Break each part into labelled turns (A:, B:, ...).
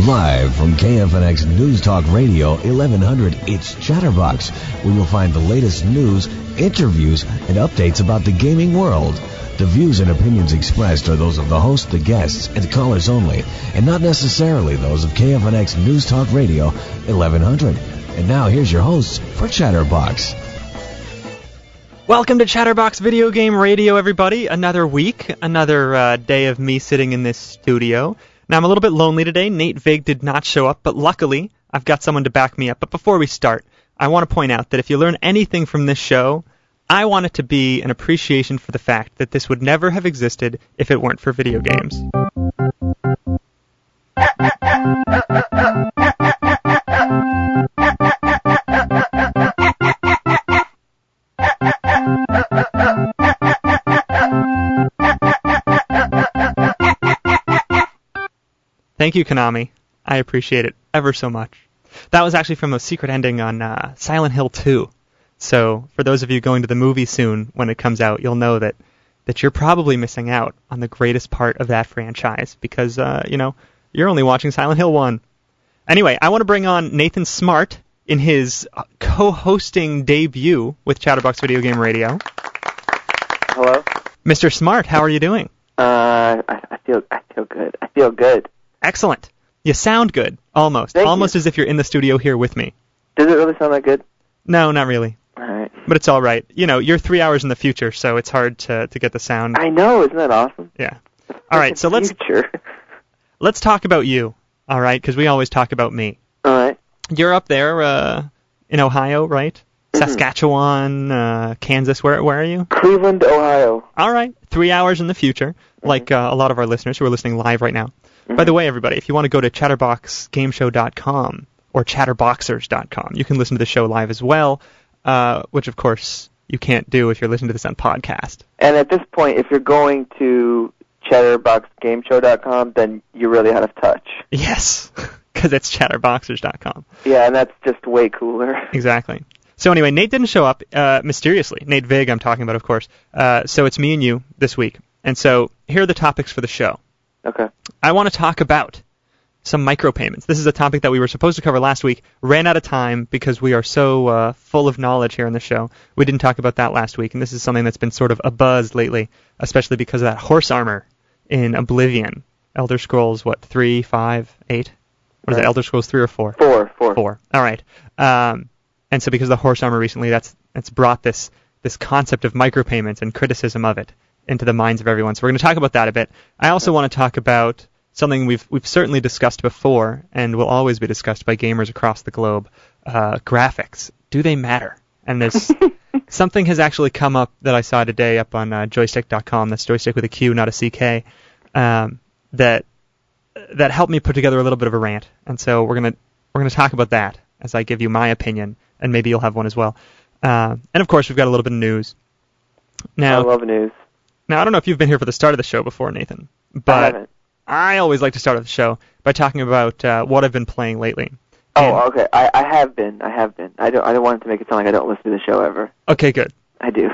A: Live from KFNX News Talk Radio 1100, it's Chatterbox, where you'll find the latest news, interviews, and updates about the gaming world. The views and opinions expressed are those of the host, the guests, and callers only, and not necessarily those of KFNX News Talk Radio 1100. And now here's your hosts for Chatterbox.
B: Welcome to Chatterbox Video Game Radio, everybody. Another week, another day of me sitting in this studio. Now, I'm a little bit lonely today. Nate Vig did not show up, but luckily, I've got someone to back me up. But before we start, I want to point out that if you learn anything from this show, I want it to be an appreciation for the fact that this would never have existed if it weren't for video games. Thank you, Konami. I appreciate it ever so much. That was actually from a secret ending on Silent Hill 2. So for those of you going to the movie soon when it comes out, you'll know that you're probably missing out on the greatest part of that franchise because, you're only watching Silent Hill 1. Anyway, I want to bring on Nathan Smart in his co-hosting debut with Chatterbox Video Game Radio.
C: Hello?
B: Mr. Smart, how are you doing?
C: I feel good. I feel good.
B: Excellent. You sound good, almost.
C: Thank
B: almost
C: you.
B: As if you're in the studio here with me.
C: Does it really sound that good?
B: No, not really.
C: All right.
B: But it's all right. You know, you're 3 hours in the future, so it's hard to get the sound.
C: I know, isn't that awesome?
B: Yeah. All right, so let's talk about you, all right, because we always talk about me.
C: All right.
B: You're up there in Ohio, right? Mm-hmm. Saskatchewan, Kansas, where are you?
C: Cleveland, Ohio.
B: All right, 3 hours in the future, like a lot of our listeners who are listening live right now. Mm-hmm. By the way, everybody, if you want to go to chatterboxgameshow.com or chatterboxers.com, you can listen to the show live as well, which, of course, you can't do if you're listening to this on podcast.
C: And at this point, if you're going to chatterboxgameshow.com, then you're really out of touch.
B: Yes, because it's chatterboxers.com.
C: Yeah, and that's just way cooler.
B: Exactly. So anyway, Nate didn't show up mysteriously. Nate Vig, I'm talking about, of course. So it's me and you this week. And so here are the topics for the show.
C: Okay.
B: I want to talk about some micropayments. This is a topic that we were supposed to cover last week, ran out of time because we are so full of knowledge here on the show. We didn't talk about that last week, and this is something that's been sort of a buzz lately, especially because of that horse armor in Oblivion. Elder Scrolls, 3, 5, 8? What is it, Elder Scrolls 3 or 4?
C: 4.
B: 4. All right. And so because of the horse armor recently, that's brought this concept of micropayments and criticism of it into the minds of everyone. So we're going to talk about that a bit. I also want to talk about something we've certainly discussed before and will always be discussed by gamers across the globe. Graphics. Do they matter? And there's something has actually come up that I saw today up on joystick.com. That's joystick with a Q, not a CK. That helped me put together a little bit of a rant. And so we're gonna talk about that as I give you my opinion, and maybe you'll have one as well. And of course, we've got a little bit of news. Now,
C: I love news.
B: Now, I don't know if you've been here for the start of the show before, Nathan, but
C: I haven't.
B: I always like to start off the show by talking about what I've been playing lately.
C: Oh, okay. I have been. I don't want it to make it sound like I don't listen to the show ever.
B: Okay, good.
C: I do.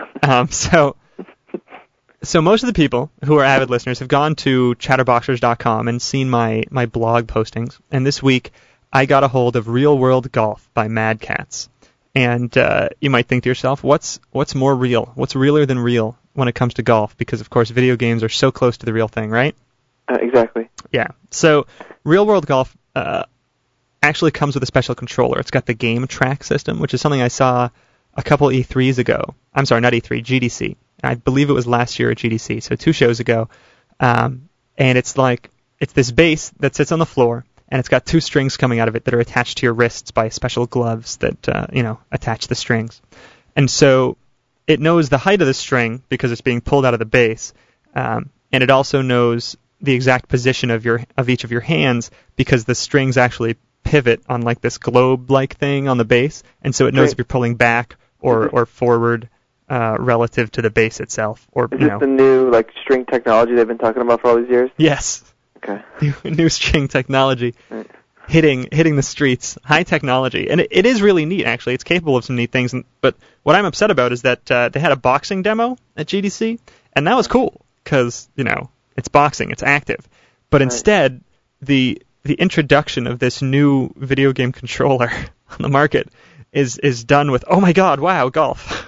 B: So most of the people who are avid listeners have gone to chatterboxers.com and seen my blog postings. And this week, I got a hold of Real World Golf by Mad Catz. And you might think to yourself, what's more real? What's realer than real when it comes to golf? Because, of course, video games are so close to the real thing, right?
C: Exactly.
B: Yeah. So Real World Golf actually comes with a special controller. It's got the Game Track system, which is something I saw a couple E3s ago. I'm sorry, not E3, GDC. I believe it was last year at GDC, so 2 shows ago. And it's this base that sits on the floor, and it's got 2 strings coming out of it that are attached to your wrists by special gloves that attach the strings. And so it knows the height of the string because it's being pulled out of the base, and it also knows the exact position of each of your hands because the strings actually pivot on like this globe-like thing on the base, and so it knows if you're pulling back or forward relative to the base itself. Or
C: is this the new string technology they've been talking about for all these years?
B: Yes.
C: Okay.
B: New string technology.
C: Right.
B: Hitting the streets, high technology, and it is really neat. Actually, it's capable of some neat things. But what I'm upset about is that they had a boxing demo at GDC, and that was cool because it's boxing, it's active. But instead, the the introduction of this new video game controller on the market is done with, oh my god, wow, golf.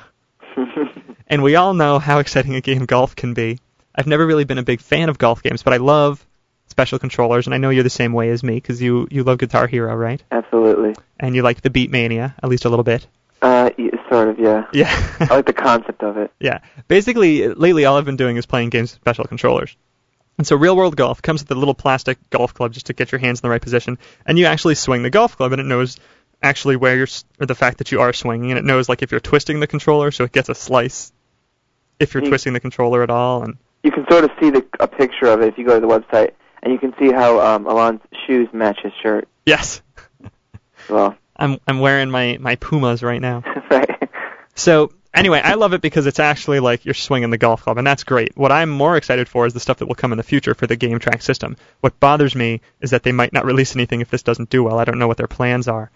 B: And we all know how exciting a game golf can be. I've never really been a big fan of golf games, but I love special controllers, and I know you're the same way as me, because you love Guitar Hero, right?
C: Absolutely.
B: And you like the Beatmania, at least a little bit.
C: Sort of, yeah.
B: Yeah.
C: I like the concept of it.
B: Yeah. Basically, lately all I've been doing is playing games with special controllers. And so Real World Golf comes with a little plastic golf club just to get your hands in the right position, and you actually swing the golf club, and it knows actually where you're, or the fact that you are swinging, and it knows like if you're twisting the controller, so it gets a slice if you're twisting the controller at all. And
C: you can sort of see a picture of it if you go to the website, and you can see how Alon's shoes match his shirt.
B: Yes.
C: Well,
B: I'm wearing my Pumas right now.
C: Right.
B: So anyway, I love it because it's actually like you're swinging the golf club, and that's great. What I'm more excited for is the stuff that will come in the future for the game track system. What bothers me is that they might not release anything if this doesn't do well. I don't know what their plans are.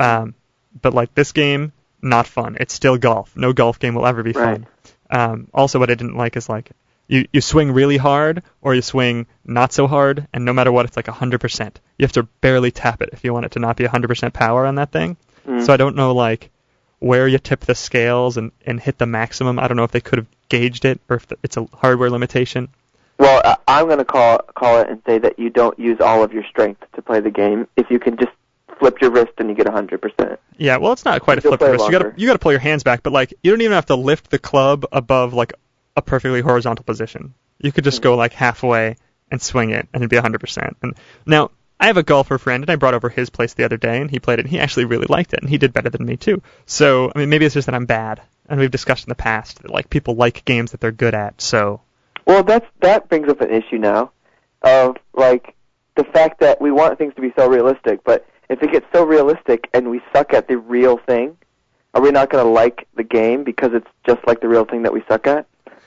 B: But like this game, not fun. It's still golf. No golf game will ever be fun.
C: Right.
B: Also, what I didn't like is like you swing really hard or you swing not so hard, and no matter what, it's like 100%. You have to barely tap it if you want it to not be 100% power on that thing. So I don't know like where you tip the scales and hit the maximum. I don't know if they could have gauged it or if it's a hardware limitation.
C: Well, I'm going to call it and say that you don't use all of your strength to play the game. If you can just flip your wrist and you get 100%.
B: Yeah, well, it's not quite a flip your wrist. You got to pull your hands back, but like you don't even have to lift the club above like a perfectly horizontal position. You could just go like halfway and swing it, and it'd be 100%. And now I have a golfer friend, and I brought over his place the other day, and he played it, and he actually really liked it, and he did better than me too. So I mean, maybe it's just that I'm bad, and we've discussed in the past that like people like games that they're good at. So
C: well, that brings up an issue now of like the fact that we want things to be so realistic, but if it gets so realistic and we suck at the real thing, are we not going to like the game because it's just like the real thing that we suck at?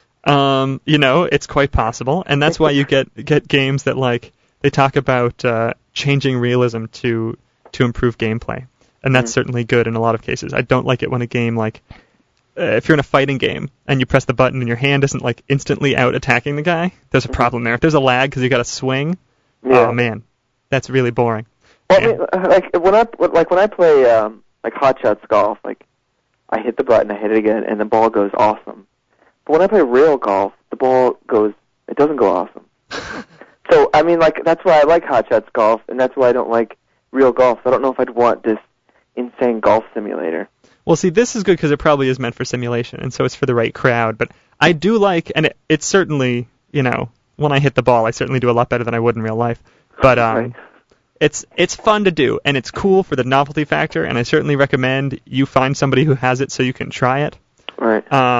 B: It's quite possible, and that's why you get games that like they talk about changing realism to improve gameplay, and that's certainly good in a lot of cases. I don't like it when a game like if you're in a fighting game and you press the button and your hand isn't like instantly out attacking the guy, there's a problem there. If there's a lag because you got to swing, oh man, that's really boring.
C: Well, I mean, like when I play like Hot Shots golf, like I hit the button, I hit it again, and the ball goes awesome. But when I play real golf, it doesn't go awesome. So I mean, like that's why I like Hot Shots golf, and that's why I don't like real golf. I don't know if I'd want this insane golf simulator.
B: Well, see, this is good because it probably is meant for simulation, and so it's for the right crowd. But I do like, and it's certainly, when I hit the ball, I certainly do a lot better than I would in real life. But
C: Right.
B: It's fun to do, and it's cool for the novelty factor, and I certainly recommend you find somebody who has it so you can try it.
C: Right.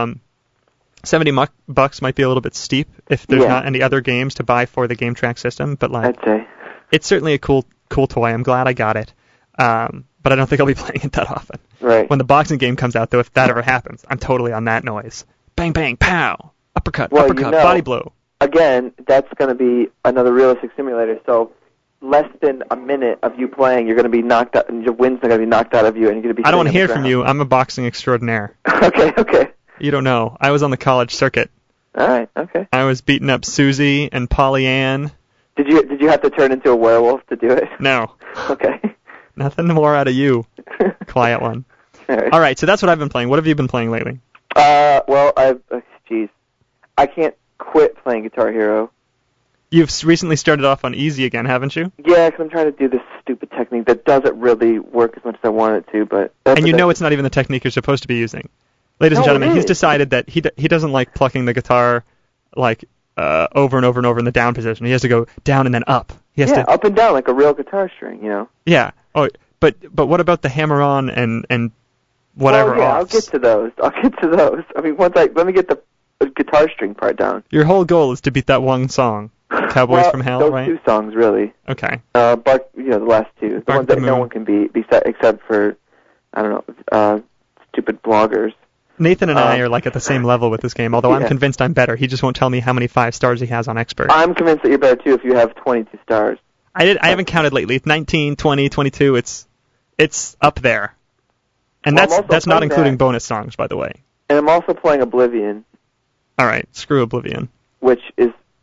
B: $70 might be a little bit steep if there's not any other games to buy for the game track system, but like
C: I'd say
B: it's certainly a cool toy. I'm glad I got it. But I don't think I'll be playing it that often.
C: Right.
B: When the boxing game comes out, though, if that ever happens, I'm totally on that noise. Bang, bang, pow, uppercut, body blow.
C: Again, that's going to be another realistic simulator, so less than a minute of you playing, you're going to be knocked out, and your wind's going to be knocked out of you, and you're going to be
B: I don't want to hear
C: from
B: you. I'm a boxing extraordinaire.
C: Okay.
B: You don't know. I was on the college circuit.
C: All right, okay.
B: I was beating up Susie and Polly Ann.
C: Did you have to turn into a werewolf to do it?
B: No.
C: Okay.
B: Nothing more out of you. Quiet one. All right, so that's what I've been playing. What have you been playing lately?
C: Well, I can't quit playing Guitar Hero.
B: You've recently started off on easy again, haven't you?
C: Yeah, because I'm trying to do this stupid technique that doesn't really work as much as I want it to, but...
B: And you know it's not even the technique you're supposed to be using. Ladies and gentlemen, he's decided that he doesn't like plucking the guitar like over and over and over in the down position. He has to go down and then up. He has to
C: up and down like a real guitar string,
B: Yeah. Oh, but what about the hammer-on and whatever?
C: Well, yeah,
B: offs?
C: I'll get to those. I mean, let me get the guitar string part down.
B: Your whole goal is to beat that one song, Cowboys from Hell,
C: those
B: right?
C: Two songs, really.
B: Okay.
C: But the last two, the ones that no one can beat, except for I don't know, stupid bloggers.
B: Nathan and I are like at the same level with this game, although I'm convinced I'm better. He just won't tell me how many 5 stars he has on Expert.
C: I'm convinced that you're better too if you have 22 stars.
B: I haven't counted lately. It's 19, 20, 22. It's up there. And that's not including bonus songs, by the way.
C: And I'm also playing Oblivion.
B: All right, screw Oblivion.
C: Which is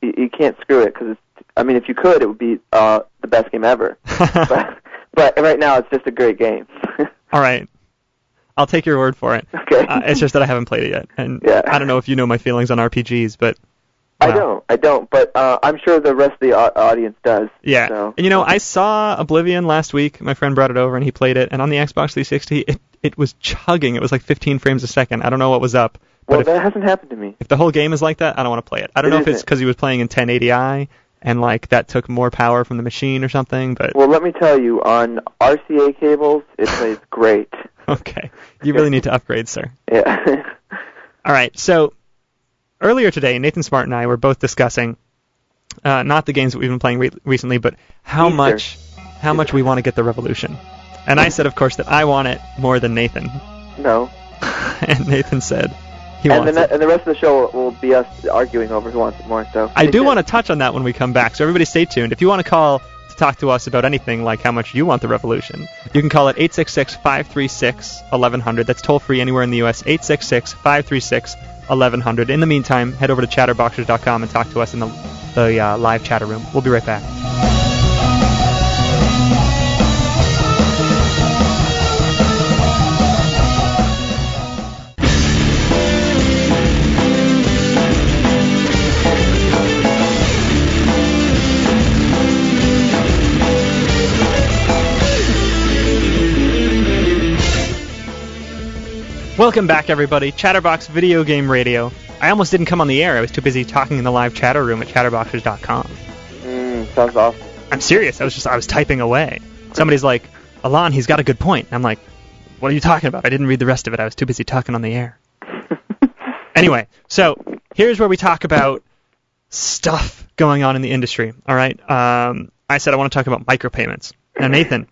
C: you can't screw it because if you could, it would be the best game ever. but right now, it's just a great game.
B: All right. I'll take your word for it.
C: Okay.
B: It's just that I haven't played it yet, and I don't know if you know my feelings on RPGs, but
C: well. I don't, but I'm sure the rest of the audience does.
B: Yeah.
C: So.
B: And I saw Oblivion last week. My friend brought it over and he played it, and on the Xbox 360, it was chugging. It was like 15 frames a second. I don't know what was up.
C: Well, that hasn't happened to me.
B: If the whole game is like that, I don't want to play it. I don't know if it's because he was playing in 1080i and like that took more power from the machine or something. But
C: well, let me tell you, on RCA cables, it plays great.
B: Okay. You really need to upgrade, sir.
C: Yeah.
B: All right. So earlier today, Nathan Smart and I were both discussing not the games that we've been playing recently, but how much we want to get the Revolution. And I said, of course, that I want it more than Nathan.
C: No.
B: And Nathan said he wants it.
C: And the rest of the show will be us arguing over who wants it more. So
B: I do want to touch on that when we come back. So everybody stay tuned. If you want to call to talk to us about anything like how much you want the Revolution, you can call at 866-536-1100. That's toll free anywhere in the U.S. 866-536-1100. In the meantime, head over to chatterboxers.com and talk to us in the live chatter room. We'll be right back. Welcome back, everybody. Chatterbox Video Game Radio. I almost didn't come on the air. I was too busy talking in the live chatter room at chatterboxers.com.
C: Sounds awesome.
B: I'm serious. I was typing away. Somebody's like, Alon, he's got a good point. I'm like, what are you talking about? I didn't read the rest of it. I was too busy talking on the air. Anyway, so here's where we talk about stuff going on in the industry. All right. I said I want to talk about micropayments. Now, Nathan,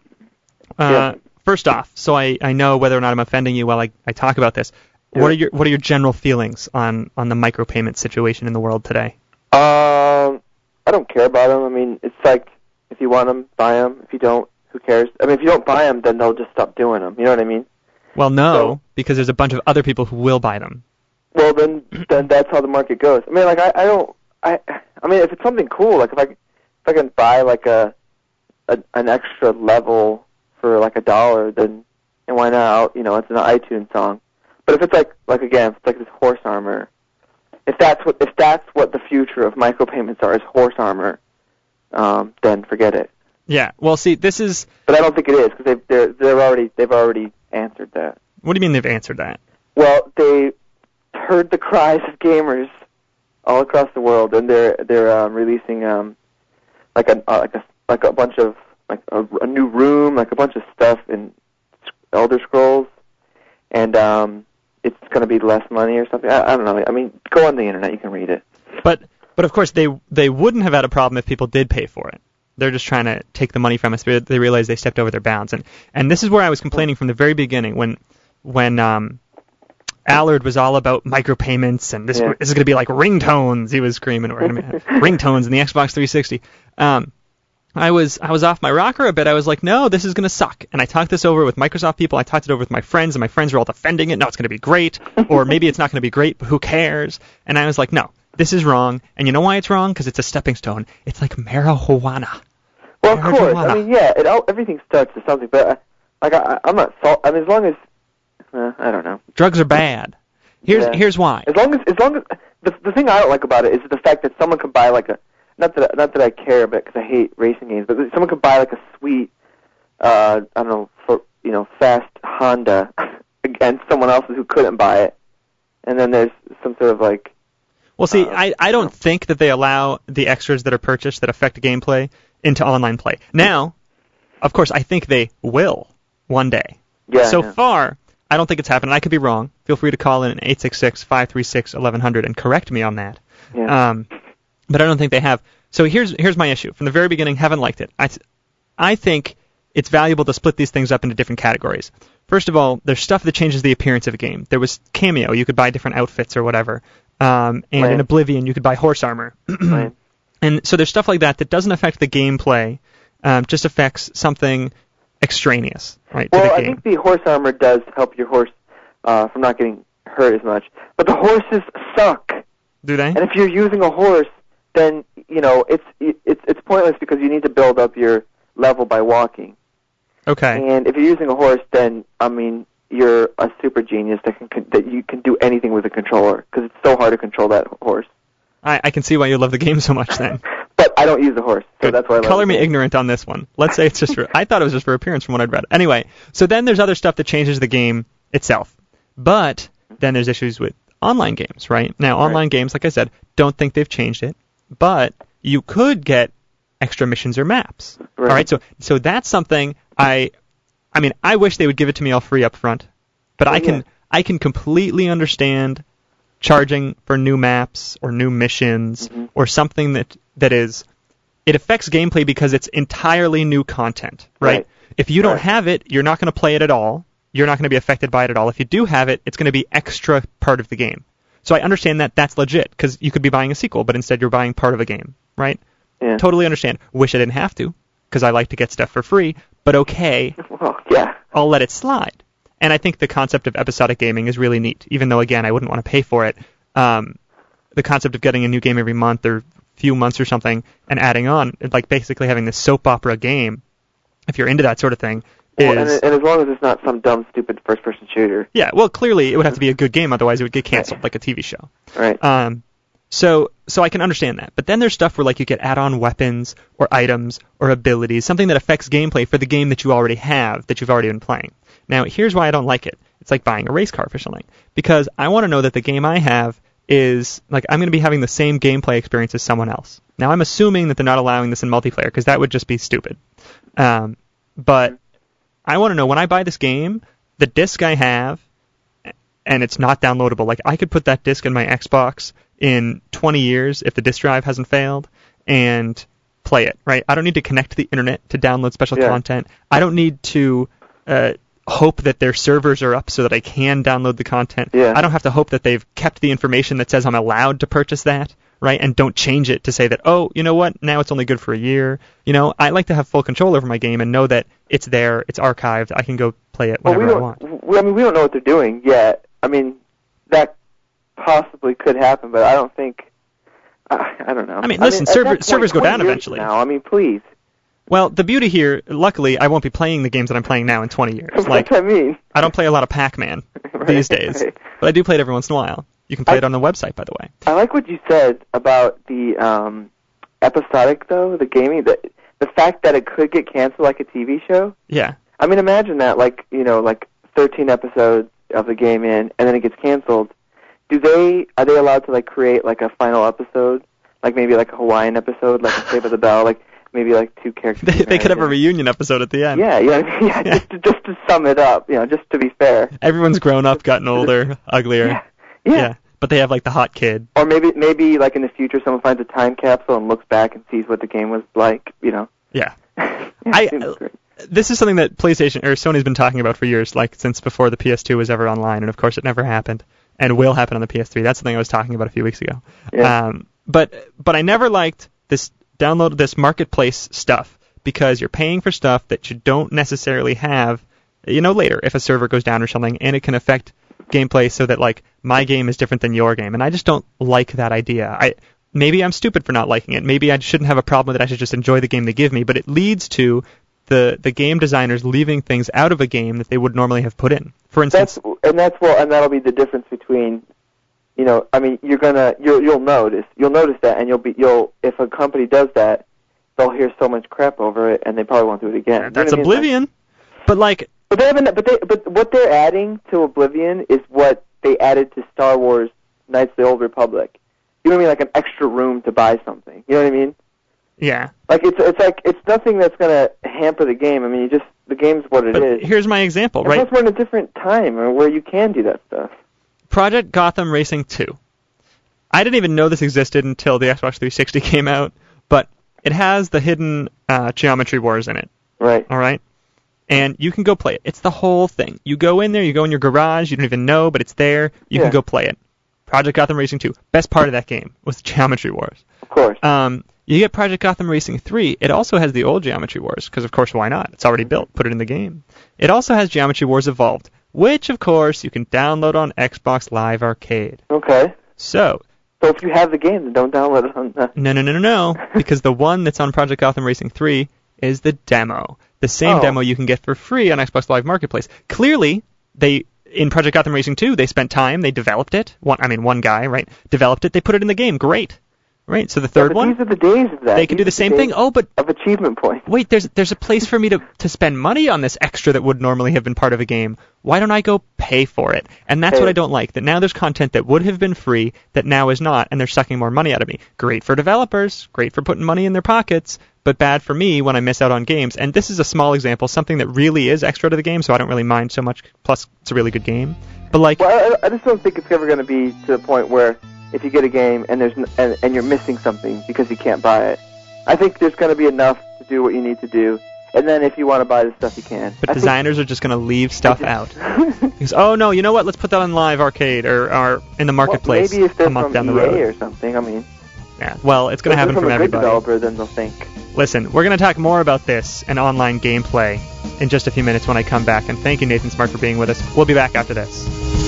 B: first off, so I know whether or not I'm offending you while I talk about this. Yeah. What are your general feelings on the micropayment situation in the world today?
C: I don't care about them. I mean, it's like if you want them, buy them. If you don't, who cares? I mean, if you don't buy them, then they'll just stop doing them. You know what I mean? Well,
B: no, because there's a bunch of other people who will buy them.
C: Well, then that's how the market goes. I mean, like I mean, if it's something cool, like if I can buy like an extra level for like $1, then and why not? You know, it's an iTunes song. But if it's like again, if it's like this horse armor, if that's what the future of micropayments are, is horse armor, then forget it.
B: Yeah. Well, see, this is.
C: But I don't think it is because they've already answered that.
B: What do you mean they've answered that?
C: Well, they heard the cries of gamers all across the world, and they're releasing like a bunch of like a new room, like a bunch of stuff in Elder Scrolls, and it's going to be less money or something. I don't know. I mean, go on the internet, you can read it.
B: But of course they wouldn't have had a problem if people did pay for it. They're just trying to take the money from us. They realize they stepped over their bounds, and this is where I was complaining from the very beginning when Allard was all about micropayments and this is going to be like ringtones. He was screaming, "We're going to be ringtones in the Xbox 360." I was off my rocker a bit. I was like, no, this is going to suck. And I talked this over with Microsoft people. I talked it over with my friends, and my friends were all defending it. No, it's going to be great. Or maybe it's not going to be great, but who cares? And I was like, no, this is wrong. And you know why it's wrong? Because it's a stepping stone. It's like marijuana.
C: Well, of course. I mean, yeah, everything starts with something. But I'm not I mean, as long as I don't know.
B: Drugs are bad. Here's why.
C: As long as the thing I don't like about it is the fact that someone can buy like a. Not that I care about because I hate racing games, but someone could buy like a sweet, I don't know, fast Honda against someone else's who couldn't buy it, and then there's some sort of like.
B: Well, see, I don't think that they allow the extras that are purchased that affect gameplay into online play. Now, of course, I think they will one day.
C: Yeah.
B: So far, I don't think it's happened. I could be wrong. Feel free to call in at 866-536-1100 and correct me on that.
C: Yeah.
B: But I don't think they have. So here's my issue. From the very beginning, haven't liked it. I think it's valuable to split these things up into different categories. First of all, there's stuff that changes the appearance of a game. There was Cameo. You could buy different outfits or whatever. And in Oblivion, you could buy horse armor.
C: Right.
B: And so there's stuff like that doesn't affect the gameplay, just affects something extraneous, right, to the game.
C: I think the horse armor does help your horse from not getting hurt as much. But the horses suck.
B: Do they?
C: And if you're using a horse then it's pointless because you need to build up your level by walking.
B: Okay.
C: And if you're using a horse, then I mean you're a super genius that you can do anything with a controller because it's so hard to control that horse.
B: I can see why you love the game so much then.
C: But I don't use a horse, so
B: Good.
C: that's why I love
B: Color
C: the
B: me
C: game.
B: ignorant on this one. Let's say it's just for... I thought it was just for appearance from what I'd read. Anyway, so then there's other stuff that changes the game itself. But then there's issues with online games, right? Now, online games, like I said, don't think they've changed it, but you could get extra missions or maps.
C: Right.
B: All right, so that's something I wish they would give it to me all free up front, but I can completely understand charging for new maps or new missions or something that is, it affects gameplay because it's entirely new content, right? If you don't have it, you're not going to play it at all. You're not going to be affected by it at all. If you do have it, it's going to be extra part of the game. So I understand that that's legit because you could be buying a sequel, but instead you're buying part of a game, right?
C: Yeah.
B: Totally understand. Wish I didn't have to because I like to get stuff for free, but okay.
C: Well, yeah.
B: I'll let it slide. And I think the concept of episodic gaming is really neat, even though, again, I wouldn't want to pay for it. The concept of getting a new game every month or few months or something and adding on, like basically having this soap opera game, if you're into that sort of thing,
C: and as long as it's not some dumb, stupid first-person shooter.
B: Yeah, well, clearly it would have to be a good game, otherwise it would get canceled, like a TV show.
C: Right.
B: So I can understand that. But then there's stuff where like you get add-on weapons or items or abilities, something that affects gameplay for the game that you already have, that you've already been playing. Now, here's why I don't like it. It's like buying a race car for something. Because I want to know that the game I have is, like, I'm going to be having the same gameplay experience as someone else. Now, I'm assuming that they're not allowing this in multiplayer, because that would just be stupid. But I want to know, when I buy this game, the disc I have, and it's not downloadable. Like, I could put that disc in my Xbox in 20 years if the disc drive hasn't failed, and play it, right? I don't need to connect to the internet to download special content. I don't need to hope that their servers are up so that I can download the content.
C: Yeah.
B: I don't have to hope that they've kept the information that says I'm allowed to purchase that, right? And don't change it to say that, oh, you know what, now it's only good for a year. You know, I like to have full control over my game and know that it's there, it's archived, I can go play it whenever I want.
C: We don't know what they're doing yet. I mean, that possibly could happen, but I don't think... I don't know.
B: I mean, listen, servers go down eventually.
C: Now, I mean, please.
B: Well, the beauty here, luckily, I won't be playing the games that I'm playing now in 20 years.
C: That's
B: Like,
C: what I mean.
B: I don't play a lot of Pac-Man these days, but I do play it every once in a while. You can play it on the website, by the way.
C: I like what you said about the episodic, though, the gaming, the fact that it could get canceled like a TV show.
B: Yeah.
C: I mean, imagine that, like 13 episodes of the game in, and then it gets canceled. Are they allowed to, like, create, like, a final episode? Like, maybe, like, a Hawaiian episode, like a Saved by the Bell, like, maybe, like, two characters.
B: They could have a reunion episode at the end.
C: Yeah. Just to sum it up, just to be fair.
B: Everyone's grown up, gotten older, uglier.
C: Yeah.
B: But they have, like, the hot kid.
C: Or maybe, like, in the future, someone finds a time capsule and looks back and sees what the game was like,
B: Yeah.
C: Yeah,
B: this is something that PlayStation or Sony's been talking about for years, like since before the PS2 was ever online, and of course it never happened, and will happen on the PS3. That's something I was talking about a few weeks ago.
C: Yeah.
B: But I never liked this marketplace stuff, because you're paying for stuff that you don't necessarily have, later if a server goes down or something, and it can affect gameplay so that, like, my game is different than your game, and I just don't like that idea. Maybe I'm stupid for not liking it. Maybe I shouldn't have a problem with it. I should just enjoy the game they give me, but it leads to the game designers leaving things out of a game that they would normally have put in. For instance,
C: and that'll be the difference between, I mean, you'll notice that, and if a company does that, they'll hear so much crap over it, and they probably won't do it again.
B: That's Oblivion. But
C: what they're adding to Oblivion is what they added to Star Wars Knights of the Old Republic. You know what I mean? Like an extra room to buy something. You know what I mean?
B: Yeah.
C: Like it's nothing that's gonna hamper the game. I mean, the game's what it is.
B: Here's my example, right?
C: Plus, we're in a different time where you can do that stuff.
B: Project Gotham Racing 2. I didn't even know this existed until the Xbox 360 came out, but it has the hidden Geometry Wars in it.
C: Right.
B: All right? And you can go play it. It's the whole thing. You go in there, you go in your garage, you don't even know, but it's there. You can go play it. Project Gotham Racing 2. Best part of that game was Geometry Wars.
C: Of course.
B: You get Project Gotham Racing 3. It also has the old Geometry Wars, because of course, why not? It's already built. Put it in the game. It also has Geometry Wars Evolved, which of course you can download on Xbox Live Arcade.
C: Okay.
B: So,
C: So if you have the game, then don't download it on the...
B: No. Because the one that's on Project Gotham Racing 3 is the demo. The same demo you can get for free on Xbox Live Marketplace. Clearly, in Project Gotham Racing 2, they spent time, they developed it. One guy, right, developed it, they put it in the game. Great. Right, so the third one,
C: these are the days of that.
B: They can do the same thing. Oh, but
C: of achievement points.
B: Wait, there's a place for me to spend money on this extra that would normally have been part of a game. Why don't I go pay for it? And that's what I don't like. That now there's content that would have been free that now is not, and they're sucking more money out of me. Great for developers, great for putting money in their pockets, but bad for me when I miss out on games. And this is a small example, something that really is extra to the game, so I don't really mind so much. Plus, it's a really good game. But
C: well, I just don't think it's ever going to be to the point where if you get a game and and you're missing something because you can't buy it. I think there's going to be enough to do what you need to do, and then if you want to buy the stuff, you can.
B: But designers are just going to leave stuff out. Because, oh no, you know what? Let's put that on Live Arcade or in the marketplace
C: maybe if they're
B: a month
C: from
B: down the
C: EA
B: road
C: or something. I mean,
B: yeah. Well, it's going to happen from everybody.
C: If they're from a good developer, then they'll think.
B: Listen, we're going to talk more about this and online gameplay in just a few minutes when I come back. And thank you, Nathan Smart, for being with us. We'll be back after this.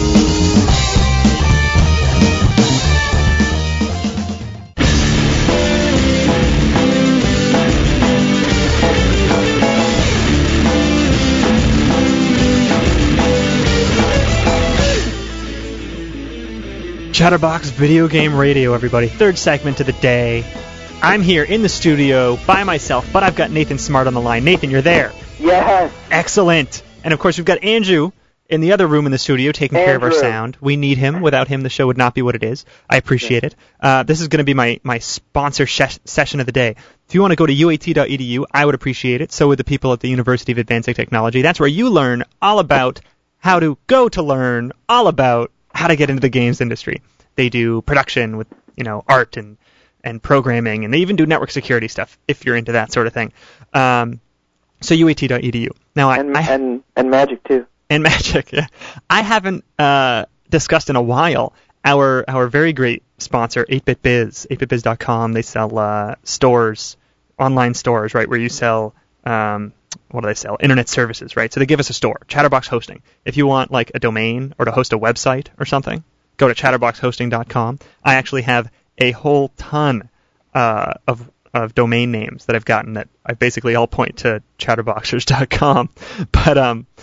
B: Chatterbox Video Game Radio, everybody. Third segment of the day. I'm here in the studio by myself, but I've got Nathan Smart on the line. Nathan, you're there.
C: Yes.
B: Excellent. And, of course, we've got Andrew in the other room in the studio taking care of our sound. We need him. Without him, the show would not be what it is. I appreciate it. This is going to be my sponsor session of the day. If you want to go to uat.edu, I would appreciate it. So would the people at the University of Advancing Technology. That's where you learn all about how to go to learn all about how to get into the games industry. They do production with, art and programming, and they even do network security stuff if you're into that sort of thing. So uat.edu. Now
C: and Magic too.
B: And Magic, yeah. I haven't discussed in a while our very great sponsor, 8BitBiz, 8bitbiz.com. They sell stores, online stores, right, where you sell what do they sell? Internet services, right? So they give us a store, Chatterbox Hosting. If you want like a domain or to host a website or something, go to chatterboxhosting.com. I actually have a whole ton of domain names that I've gotten that I basically all point to chatterboxers.com. But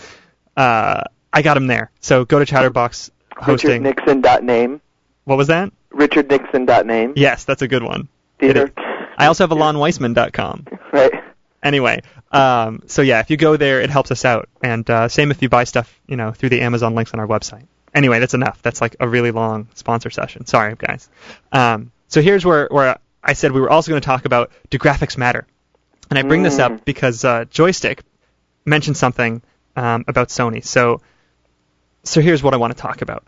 B: I got them there. So go to Chatterbox Hosting.
C: RichardNixon.name.
B: What was that?
C: RichardNixon.name.
B: Yes, that's a good one.
C: Theater.
B: I also have alonweissman.com.
C: Right.
B: Anyway, so yeah, if you go there, it helps us out. And same if you buy stuff, through the Amazon links on our website. Anyway, that's enough. That's like a really long sponsor session. Sorry, guys. So here's where I said we were also going to talk about, do graphics matter? And I bring this up because Joystick mentioned something about Sony. So here's what I want to talk about.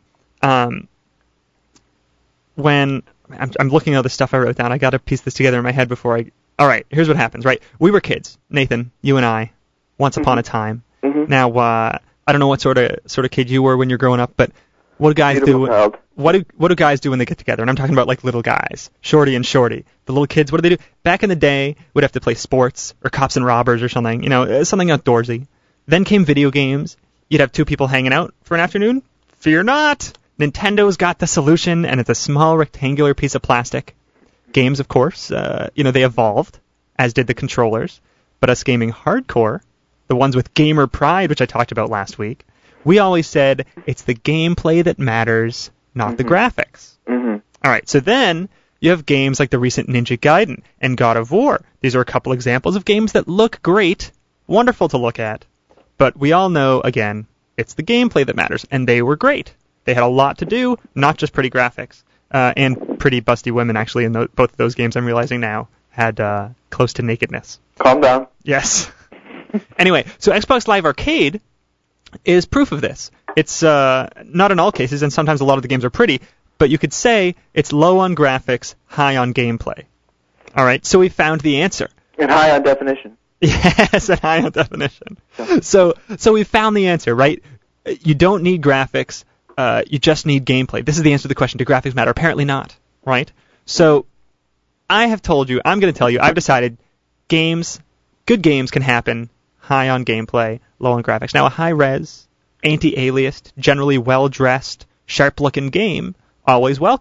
B: When I'm looking at all the stuff I wrote down, I got to piece this together in my head before All right, here's what happens, right? We were kids, Nathan, you and I, once upon a time.
C: Mm-hmm.
B: Now, I don't know what sort of kid you were when you're growing up, but what do guys do? What do guys do when they get together? And I'm talking about like little guys, Shorty and Shorty. The little kids, what do they do? Back in the day, we'd have to play sports or cops and robbers or something, something outdoorsy. Then came video games. You'd have two people hanging out for an afternoon. Fear not. Nintendo's got the solution, and it's a small rectangular piece of plastic. Games, of course, they evolved, as did the controllers. But us gaming hardcore, the ones with gamer pride, which I talked about last week, we always said it's the gameplay that matters, not the graphics.
C: Mm-hmm.
B: All right, so then you have games like the recent Ninja Gaiden and God of War. These are a couple examples of games that look great, wonderful to look at. But we all know, again, it's the gameplay that matters, and they were great. They had a lot to do, not just pretty graphics. And pretty busty women, actually, in both of those games, I'm realizing now, had close to nakedness.
C: Calm down.
B: Yes. Anyway, so Xbox Live Arcade is proof of this. It's not in all cases, and sometimes a lot of the games are pretty, but you could say it's low on graphics, high on gameplay. All right, so we found the answer.
C: And high on definition.
B: Yes, and high on definition. So we found the answer, right? You don't need graphics. You just need gameplay. This is the answer to the question, do graphics matter? Apparently not, right? So I have told you, I'm going to tell you, I've decided good games can happen high on gameplay, low on graphics. Now, a high-res, anti-aliased, generally well-dressed, sharp-looking game, always welcome,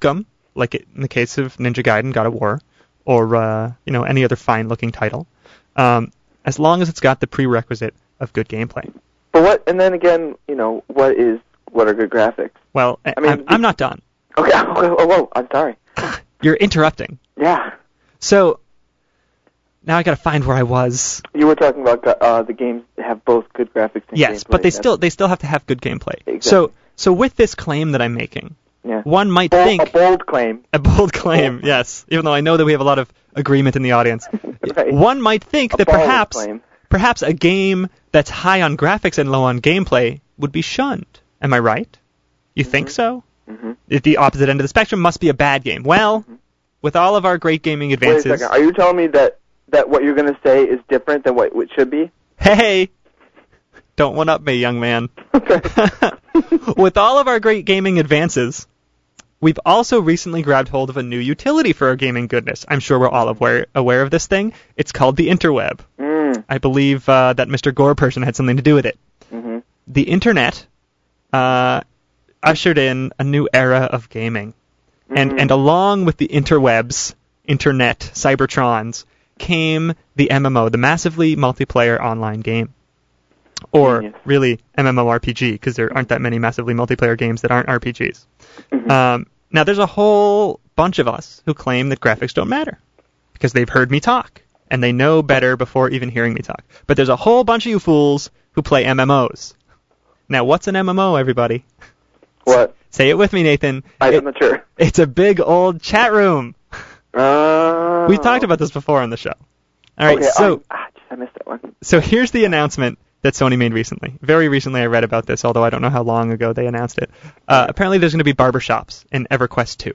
B: like in the case of Ninja Gaiden God of War, or any other fine-looking title, as long as it's got the prerequisite of good gameplay.
C: But what? And then again, what are good graphics?
B: Well, I'm not done.
C: Okay. Whoa, I'm sorry.
B: You're interrupting.
C: Yeah.
B: So now I got to find where I was.
C: You were talking about the games that have both good graphics and
B: yes,
C: gameplay.
B: But they still have to have good gameplay.
C: Exactly.
B: So with this claim that I'm making,
C: yeah.
B: one might think
C: a bold claim.
B: A bold claim, yes. Even though I know that we have a lot of agreement in the audience,
C: right.
B: One might think that perhaps a game that's high on graphics and low on gameplay would be shunned. Am I right? You think so?
C: Mm-hmm.
B: If the opposite end of the spectrum must be a bad game. Well, with all of our great gaming advances...
C: Wait a second. Are you telling me that what you're going to say is different than what it should be?
B: Hey! Don't one-up me, young man.
C: Okay.
B: With all of our great gaming advances, we've also recently grabbed hold of a new utility for our gaming goodness. I'm sure we're all aware of this thing. It's called the interweb.
C: Mm.
B: I believe that Mr. Gore person had something to do with it.
C: Mm-hmm.
B: The internet ushered in a new era of gaming. Mm-hmm. And along with the interwebs, internet, cybertrons, came the MMO, the massively multiplayer online game. Or really MMORPG, because there aren't that many massively multiplayer games that aren't RPGs. Mm-hmm. Now, there's a whole bunch of us who claim that graphics don't matter, because they've heard me talk, and they know better before even hearing me talk. But there's a whole bunch of you fools who play MMOs. Now, what's an MMO, everybody?
C: What?
B: Say it with me, Nathan.
C: I'm not sure.
B: It's a big old chat room. We've talked about this before on the show. All right,
C: okay,
B: so
C: I missed that one.
B: So here's the announcement that Sony made recently. Very recently I read about this, although I don't know how long ago they announced it. Apparently there's going to be barbershops in EverQuest 2.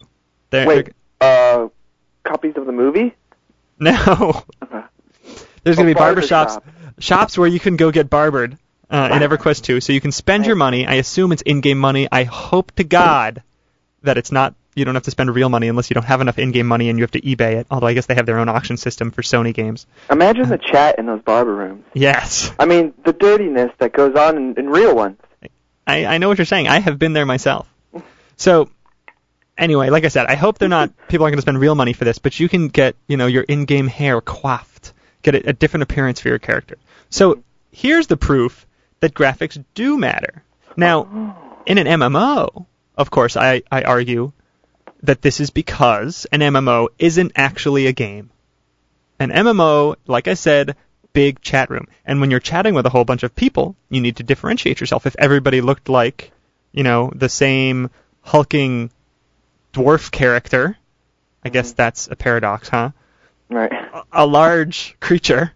C: Copies of the movie?
B: No. There's going to be barbershops, shops where you can go get barbered in EverQuest 2, so you can spend your money. I assume it's in-game money. I hope to God that it's not, you don't have to spend real money unless you don't have enough in-game money and you have to eBay it, although I guess they have their own auction system for Sony games.
C: Imagine the chat in those barber rooms.
B: Yes.
C: I mean, the dirtiness that goes on in real ones.
B: I know what you're saying. I have been there myself. So, anyway, like I said, I hope people aren't going to spend real money for this, but you can get, your in-game hair coiffed, get a different appearance for your character. So, here's the proof that graphics do matter. Now, in an MMO, of course, I argue that this is because an MMO isn't actually a game. An MMO, like I said, big chat room. And when you're chatting with a whole bunch of people, you need to differentiate yourself. If everybody looked like, the same hulking dwarf character, I guess that's a paradox, huh?
C: Right.
B: A large creature,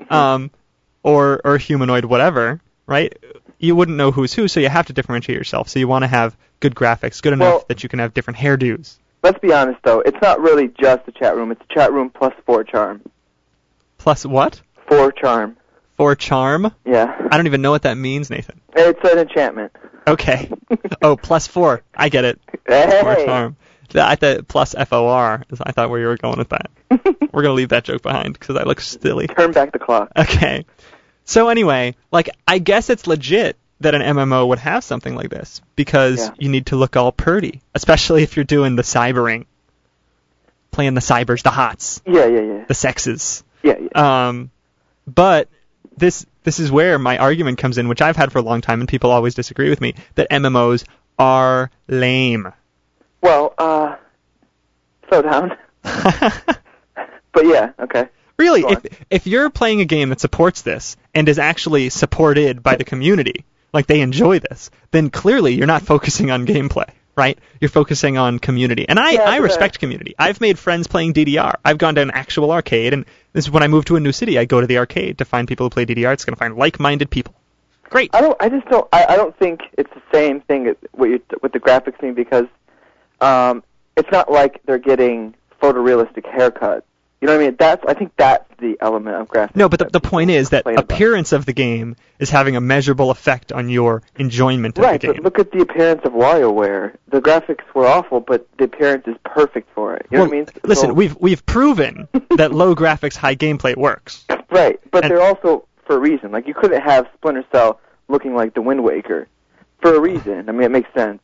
B: or humanoid, whatever, right? You wouldn't know who's who, so you have to differentiate yourself. So you want to have good graphics, good enough that you can have different hairdos.
C: Let's be honest, though. It's not really just a chat room. It's a chat room plus 4 charm.
B: Plus what?
C: 4 charm.
B: 4 charm?
C: Yeah.
B: I don't even know what that means, Nathan.
C: It's an enchantment.
B: Okay. Oh, plus 4. I get it.
C: Hey.
B: 4 charm. I thought plus FOR. I thought where you were going with that. We're going to leave that joke behind because I look silly.
C: Turn back the clock.
B: Okay. So anyway, I guess it's legit that an MMO would have something like this because you need to look all purty, especially if you're doing the cybering, playing the cybers, the hots,
C: the
B: sexes.
C: Yeah.
B: But this is where my argument comes in, which I've had for a long time, and people always disagree with me, that MMOs are lame.
C: Well, slow down. But yeah, okay.
B: Really, if you're playing a game that supports this and is actually supported by the community, like they enjoy this, then clearly you're not focusing on gameplay, right? You're focusing on community. And I respect community. I've made friends playing DDR. I've gone to an actual arcade, and this is when I move to a new city, I go to the arcade to find people who play DDR. It's going to find like-minded people. Great.
C: I don't think it's the same thing as with the graphics thing because it's not like they're getting photorealistic haircuts. You know what I mean? I think that's the element of graphics.
B: No, but the point is that appearance of the game is having a measurable effect on your enjoyment of the game.
C: Right, but look at the appearance of WarioWare. The graphics were awful, but the appearance is perfect for it. You know what I mean?
B: Listen, we've proven that low graphics, high gameplay works.
C: Right, but they're also for a reason. Like, you couldn't have Splinter Cell looking like the Wind Waker for a reason. I mean, it makes sense.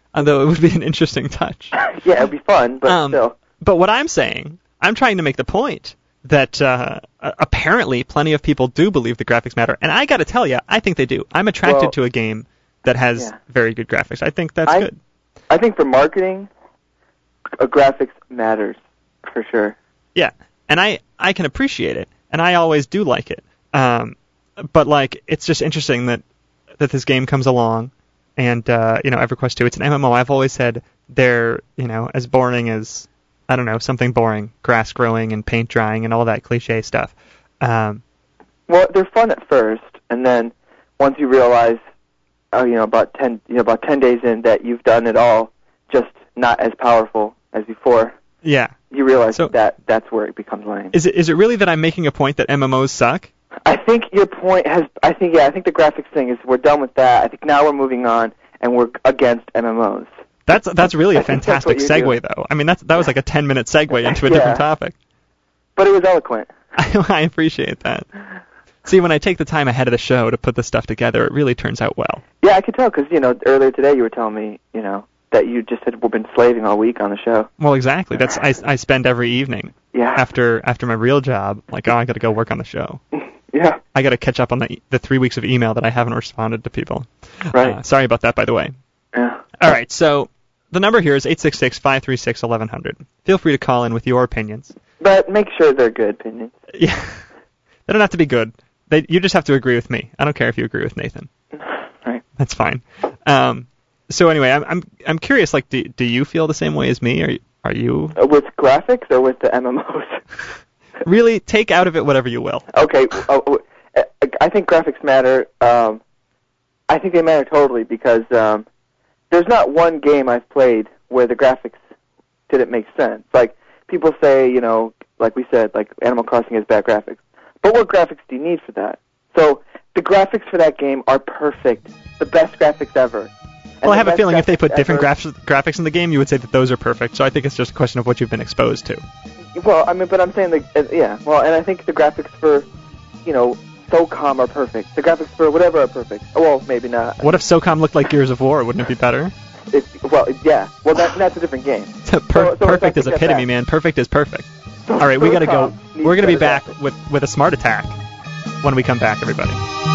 B: although it would be an interesting touch.
C: Yeah, it'd be fun, but still.
B: But what I'm saying, I'm trying to make the point that apparently plenty of people do believe the graphics matter, and I got to tell you, I think they do. I'm attracted to a game that has very good graphics. I think that's good.
C: I think for marketing, graphics matters for sure.
B: Yeah, and I can appreciate it, and I always do like it. But like, it's just interesting that this game comes along, and EverQuest 2, it's an MMO. I've always said they're as boring as, I don't know, something boring, grass growing and paint drying and all that cliche stuff.
C: Well, they're fun at first, and then once you realize, about 10 days in that you've done it all, just not as powerful as before.
B: Yeah.
C: You realize that's where it becomes lame.
B: Is it really that I'm making a point that MMOs suck?
C: I think your point I think the graphics thing is we're done with that. I think now we're moving on and we're against MMOs.
B: That's really a fantastic segue, though. I mean, that was like a 10-minute segue into a different topic.
C: But it was eloquent.
B: I appreciate that. See, when I take the time ahead of the show to put this stuff together, it really turns out well. Yeah,
C: I could tell, because, earlier today you were telling me, that you just had been slaving all week on the show.
B: Well, exactly. I spend every evening after my real job, like, I got to go work on the show.
C: Yeah.
B: I got to catch up on the 3 weeks of email that I haven't responded to people.
C: Right.
B: Sorry about that, by the way.
C: Yeah.
B: All right, so the number here is 866-536-1100. Feel free to call in with your opinions.
C: But make sure they're good opinions.
B: Yeah. They don't have to be good. You just have to agree with me. I don't care if you agree with Nathan.
C: Right.
B: That's fine. So anyway, I'm curious. Like, do you feel the same way as me? Are you
C: with graphics or with the MMOs?
B: Really, take out of it whatever you will.
C: Okay. I think graphics matter. I think they matter totally because there's not one game I've played where the graphics didn't make sense. Like people say, like we said, like Animal Crossing has bad graphics. But what graphics do you need for that? So the graphics for that game are perfect, the best graphics ever.
B: Well, I have a feeling if they put different graphics in the game, you would say that those are perfect. So I think it's just a question of what you've been exposed to.
C: Well, I mean, but I'm saying Well, and I think the graphics for, SOCOM are perfect. The graphics for whatever are perfect. Oh, well, maybe not.
B: What if SOCOM looked like Gears of War? Wouldn't it be better?
C: Yeah. Well, that's a different game.
B: Perfect is epitome, man. Perfect is perfect. All right, we got to go. We're going to be back with a smart attack when we come back, everybody.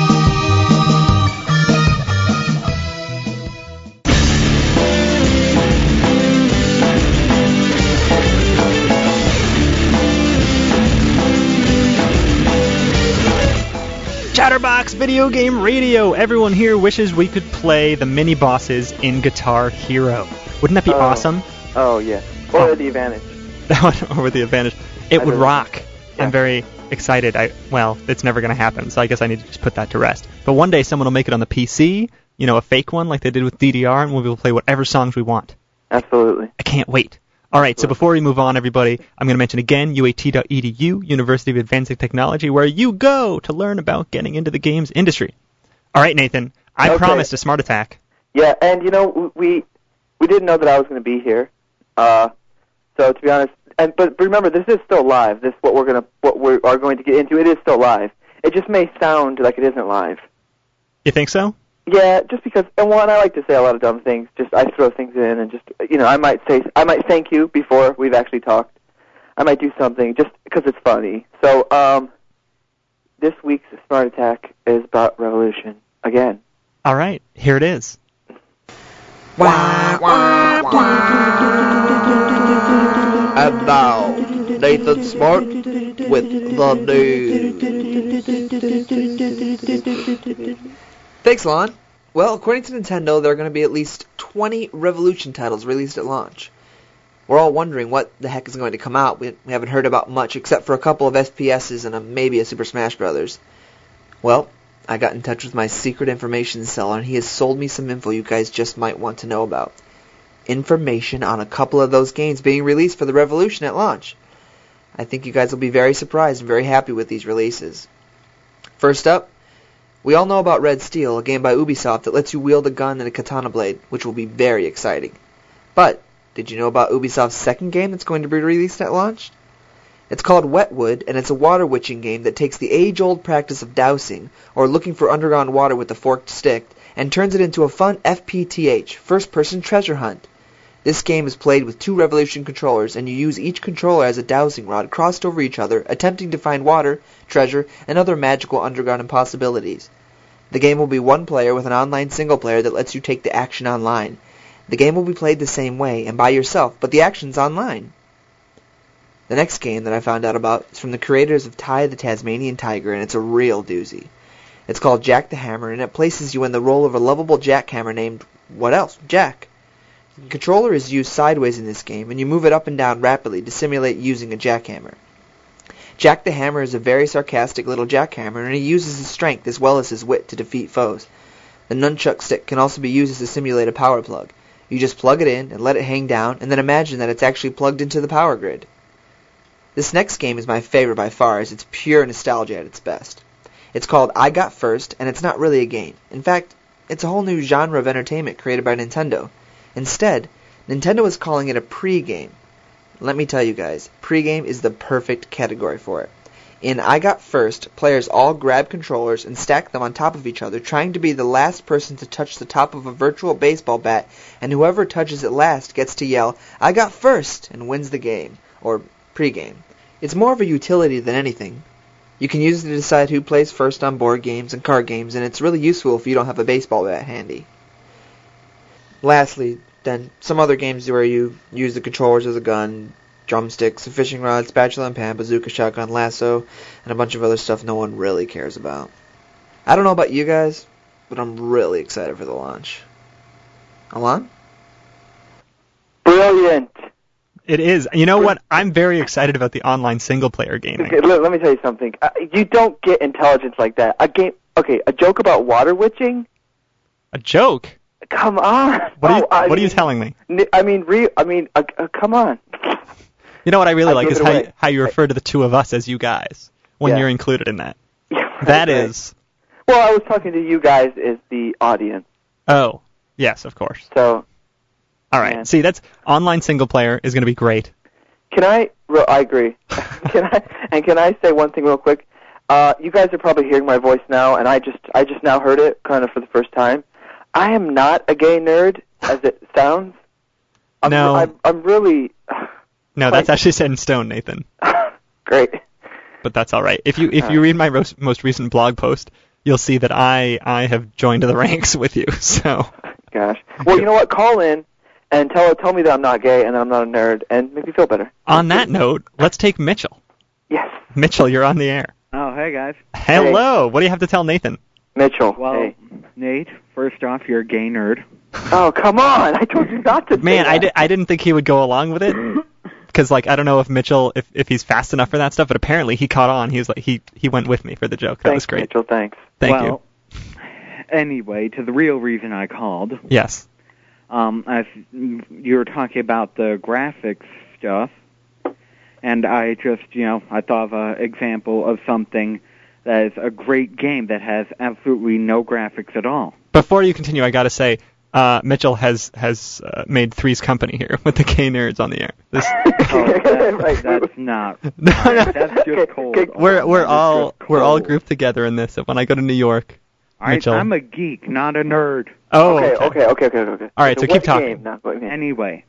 B: Chatterbox Video Game Radio. Everyone here wishes we could play the mini bosses in Guitar Hero. Wouldn't that be awesome?
C: Oh yeah. Or the Advantage.
B: That one, or the Advantage. It would rock. Yeah. I'm very excited. It's never going to happen, so I guess I need to just put that to rest. But one day someone will make it on the PC, a fake one like they did with DDR, and we'll be able to play whatever songs we want.
C: Absolutely.
B: I can't wait. All right, so before we move on, everybody, I'm going to mention again UAT.edu, University of Advancing Technology, where you go to learn about getting into the games industry. All right, Nathan, I promised a smart attack.
C: Yeah, and we didn't know that I was going to be here. So to be honest, but remember, this is still live. This what we are going to get into. It is still live. It just may sound like it isn't live.
B: You think so?
C: Yeah, just because, and I like to say a lot of dumb things. Just I throw things in, and just I might thank you before we've actually talked. I might do something just because it's funny. So this week's Smart Attack is about Revolution again.
B: All right, here it is.
D: And now, Nathan Smart with the news. Thanks, Lon. Well, according to Nintendo, there are going to be at least 20 Revolution titles released at launch. We're all wondering what the heck is going to come out. We haven't heard about much except for a couple of FPSs and maybe a Super Smash Bros. Well, I got in touch with my secret information seller, and he has sold me some info you guys just might want to know about. Information on a couple of those games being released for the Revolution at launch. I think you guys will be very surprised and very happy with these releases. First up, we all know about Red Steel, a game by Ubisoft that lets you wield a gun and a katana blade, which will be very exciting. But, did you know about Ubisoft's second game that's going to be released at launch? It's called Wetwood, and it's a water witching game that takes the age-old practice of dowsing, or looking for underground water with a forked stick, and turns it into a fun FPTH, first-person treasure hunt. This game is played with 2 Revolution controllers, and you use each controller as a dowsing rod crossed over each other, attempting to find water, treasure, and other magical underground impossibilities. The game will be one player with an online single player that lets you take the action online. The game will be played the same way and by yourself, but the action's online. The next game that I found out about is from the creators of Ty the Tasmanian Tiger, and it's a real doozy. It's called Jack the Hammer, and it places you in the role of a lovable jackhammer named, what else? Jack. The controller is used sideways in this game, and you move it up and down rapidly to simulate using a jackhammer. Jack the Hammer is a very sarcastic little jackhammer, and he uses his strength as well as his wit to defeat foes. The nunchuck stick can also be used to simulate a power plug. You just plug it in and let it hang down, and then imagine that it's actually plugged into the power grid. This next game is my favorite by far, as it's pure nostalgia at its best. It's called I Got First, and it's not really a game. In fact, it's a whole new genre of entertainment created by Nintendo. Instead, Nintendo is calling it a pre-game. Let me tell you guys, pre-game is the perfect category for it. In I Got First, players all grab controllers and stack them on top of each other, trying to be the last person to touch the top of a virtual baseball bat, and whoever touches it last gets to yell, I got first, and wins the game, or pre-game. It's more of a utility than anything. You can use it to decide who plays first on board games and card games, and it's really useful if you don't have a baseball bat handy. Lastly, then, some other games where you use the controllers as a gun, drumsticks, a fishing rod, spatula and pan, bazooka, shotgun, lasso, and a bunch of other stuff no one really cares about. I don't know about you guys, but I'm really excited for the launch. Alon?
C: Brilliant.
B: It is. You know what? I'm very excited about the online single-player gaming.
C: Okay, let me tell you something. You don't get intelligence like that. A joke about water witching?
B: A joke?
C: Come on.
B: What are you telling me?
C: Come on.
B: You know what I really like is how you refer to the two of us as you guys when you're included in that. That is.
C: Well, I was talking to you guys as the audience.
B: Oh, yes, of course.
C: So.
B: All right. Man. See, that's online single player is going to be great.
C: I agree. Can I say one thing real quick? You guys are probably hearing my voice now, and I just now heard it kind of for the first time. I am not a gay nerd, as it sounds. I'm really.
B: No, that's actually set in stone, Nathan.
C: Great.
B: But that's all right. If you read my most recent blog post, you'll see that I have joined the ranks with you. So.
C: Gosh. Well, you know what? Call in and tell me that I'm not gay and that I'm not a nerd, and make me feel better.
B: On that note, let's take Mitchell.
C: Yes.
B: Mitchell, you're on the air.
E: Oh, hey guys.
B: Hello. Hey. What do you have to tell Nathan?
C: Mitchell.
E: Well,
C: hey.
E: Nate, first off, you're a gay nerd.
C: Oh, come on! I told you not to.
B: Man,
C: say that.
B: I didn't think he would go along with it. Because, I don't know if Mitchell, if he's fast enough for that stuff, but apparently he caught on. He was he went with me for the joke. That was great.
C: Mitchell, thanks.
B: Thank you.
E: Anyway, to the real reason I called.
B: Yes.
E: As you were talking about the graphics stuff, and I just, I thought of an example of something that is a great game that has absolutely no graphics at all.
B: Before you continue, I got to say, Mitchell has made Three's Company here with the gay nerds on the air.
E: That's not. That's just cold.
B: We're all grouped together in this. When I go to New York, Mitchell.
E: I'm a geek, not a nerd.
B: Oh,
C: okay.
B: All right, so keep talking.
E: Anyway,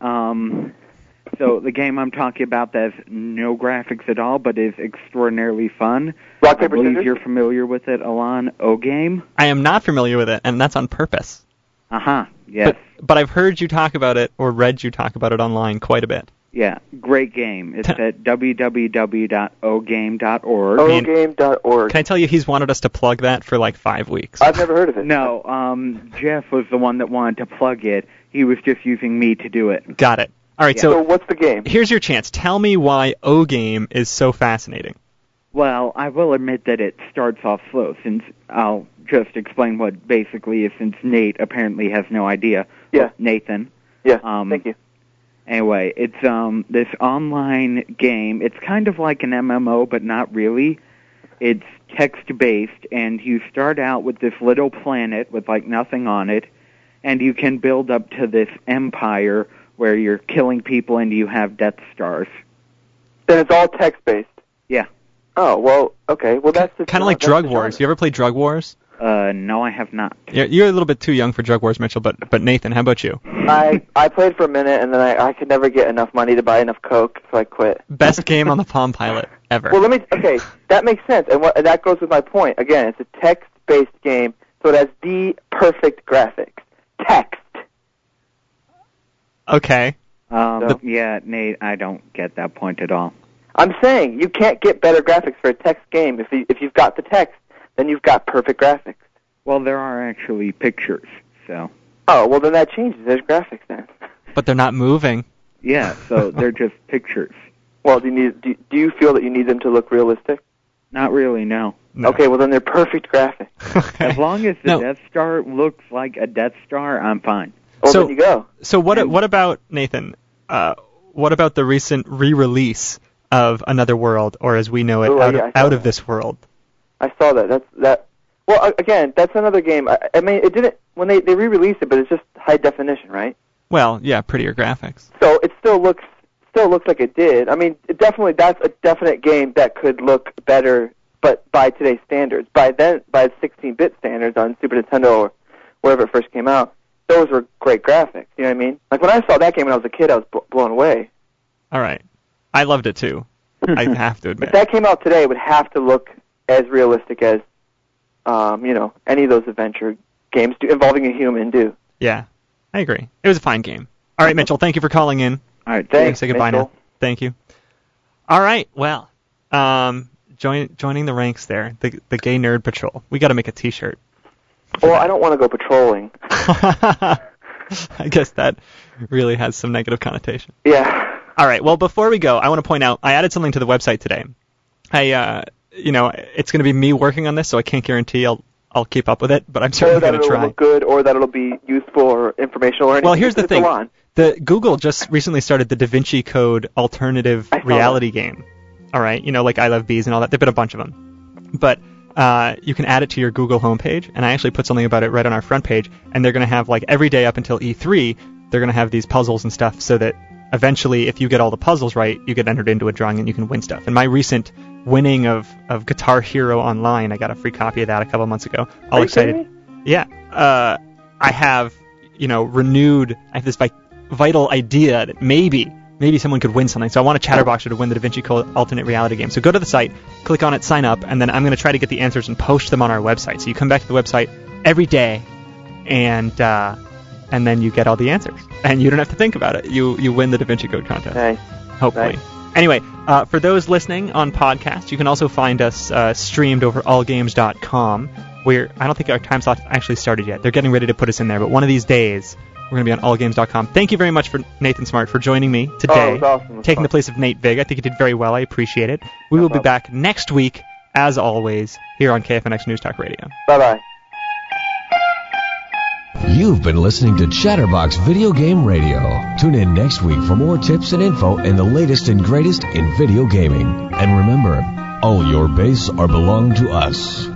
E: so the game I'm talking about that has no graphics at all, but is extraordinarily fun.
C: Rock, paper, scissors?
E: You're familiar with it, Alon. O-Game?
B: I am not familiar with it, and that's on purpose.
E: Yes.
B: But I've heard you talk about it or read you talk about it online quite a bit.
E: Yeah, great game. It's at www.ogame.org.
C: Ogame.org.
B: Can I tell you, he's wanted us to plug that for 5 weeks.
C: I've never heard of it.
E: No, Jeff was the one that wanted to plug it. He was just using me to do it.
B: Got it. All right,
C: so what's the game?
B: Here's your chance. Tell me why O-Game is so fascinating.
E: Well, I will admit that it starts off slow, since I'll just explain what basically is, since Nate apparently has no idea.
C: Yeah.
E: Well, Nathan.
C: Yeah, thank you.
E: Anyway, it's this online game. It's kind of like an MMO, but not really. It's text-based, and you start out with this little planet with, nothing on it, and you can build up to this empire where you're killing people and you have Death Stars.
C: Then it's all text-based.
E: Yeah.
C: Oh, well, okay. Well, that's
B: kind of like Drug Wars. You ever play Drug Wars?
E: No, I have not.
B: You're a little bit too young for Drug Wars, Mitchell, but Nathan, how about you?
C: I played for a minute, and then I could never get enough money to buy enough Coke, so I quit.
B: Best game on the Palm Pilot ever.
C: Well, okay, that makes sense, and that goes with my point. Again, it's a text-based game, so it has the perfect graphics. Text.
B: Okay.
E: Yeah, Nate, I don't get that point at all.
C: I'm saying you can't get better graphics for a text game. If you've got the text, then you've got perfect graphics.
E: Well, there are actually pictures, so.
C: Oh, well, then that changes. There's graphics then.
B: But they're not moving.
E: Yeah, so they're just pictures.
C: Well, do you feel that you need them to look realistic?
E: Not really, no.
C: Okay, well, then they're perfect graphics.
E: Okay. As long as the Death Star looks like a Death Star, I'm fine.
C: Well, then you go.
B: So what about, Nathan, what about the recent re-release of Another World, or as we know it, Out of This World?
C: I saw that. Well, again, that's another game. I mean, it didn't, when they re-released it, but it's just high definition, right?
B: Well, yeah, prettier graphics.
C: So it still looks like it did. I mean, that's a definite game that could look better, but by today's standards. By 16-bit standards on Super Nintendo or wherever it first came out, those were great graphics. You know what I mean? Like when I saw that game when I was a kid, I was blown away.
B: All right. I loved it too. I have to admit.
C: If that came out today, it would have to look as realistic as, any of those adventure games involving a human do.
B: Yeah, I agree. It was a fine game. All right, Mitchell, thank you for calling in.
C: All right, thanks.
B: Say goodbye
C: Mitchell.
B: now. Thank you. All right, well, joining the ranks there, the Gay Nerd Patrol. We got to make a T-shirt.
C: Well, I don't want to go patrolling.
B: I guess that really has some negative connotation.
C: Yeah.
B: All right, well, before we go, I want to point out, I added something to the website today. It's going to be me working on this, so I can't guarantee I'll keep up with it, but I'm certainly going to try.
C: Or that it'll look good, or that it'll be useful or informational or anything.
B: Well, here's the thing. Google just recently started the Da Vinci Code alternative reality game. All right, like I Love Bees and all that. There've been a bunch of them. But you can add it to your Google homepage, and I actually put something about it right on our front page, and they're going to have, every day up until E3, they're going to have these puzzles and stuff so that eventually, if you get all the puzzles right, you get entered into a drawing and you can win stuff. And my recent winning of Guitar Hero Online, I got a free copy of that a couple months ago. All excited. Yeah. I have, renewed, I have this vital idea that maybe someone could win something. So I want a Chatterboxer to win the Da Vinci Code alternate reality game. So go to the site, click on it, sign up, and then I'm going to try to get the answers and post them on our website. So you come back to the website every day, and then you get all the answers. And you don't have to think about it. You win the Da Vinci Code contest.
C: Nice.
B: Hopefully.
C: Nice.
B: Anyway, for those listening on podcast, you can also find us streamed over allgames.com, where I don't think our time slot actually started yet. They're getting ready to put us in there, but one of these days, we're going to be on allgames.com. Thank you very much for Nathan Smart for joining me today,
C: it was awesome. It was
B: taking
C: fun.
B: the place of Nate Vig. I think you did very well. I appreciate it. We will be back next week, as always, here on KFNX News Talk Radio.
C: Bye-bye.
A: You've been listening to Chatterbox Video Game Radio. Tune in next week for more tips and info and the latest and greatest in video gaming. And remember, all your base are belong to us.